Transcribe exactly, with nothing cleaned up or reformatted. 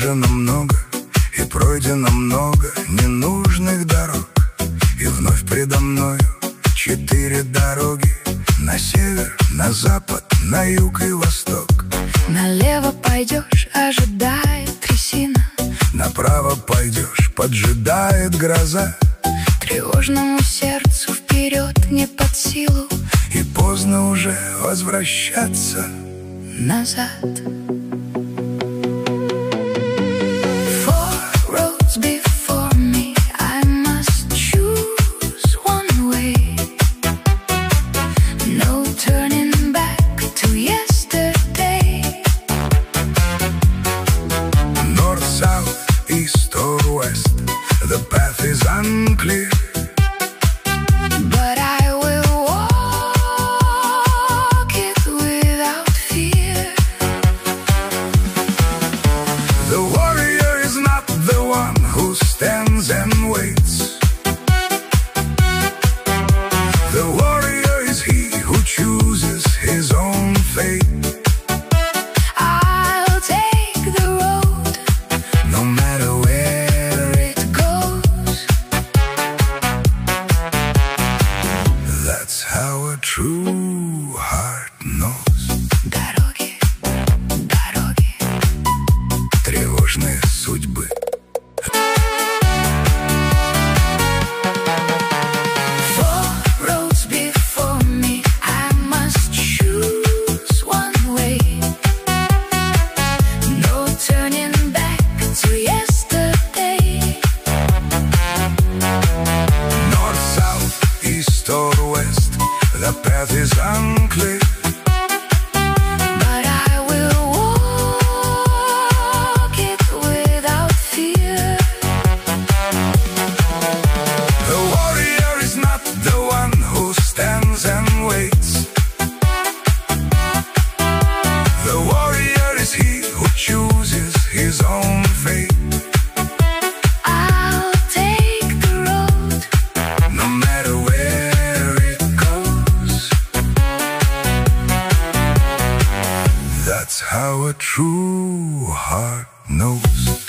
Видано много и пройдено много ненужных дорог, и вновь предо мною четыре дороги: на север, на запад, на юг и восток. Налево пойдешь, ожидает трясина. Направо пойдешь, поджидает гроза. Тревожному сердцу вперед не под силу, и поздно уже возвращаться назад. Four roads before me, I must choose one way. No turning back to yesterday. North, south, east or west, the path is unclear. But I will walk it without fear. The warrior is not the one who stands and waits. The warrior is he who chooses his own fate. I'll take the road, No matter where it goes. That's how a true heart knows. Дороги, дороги. Тревожные судьбы. Four roads before me, I must choose one way. No turning back to yesterday. North, south, east or west, the path is unclear. But I will walk it without fear. The warrior is not the one who stands and waits. The warrior is he who chooses his own fate. I'll take the road, No matter where it goes. That's how a true heart knows.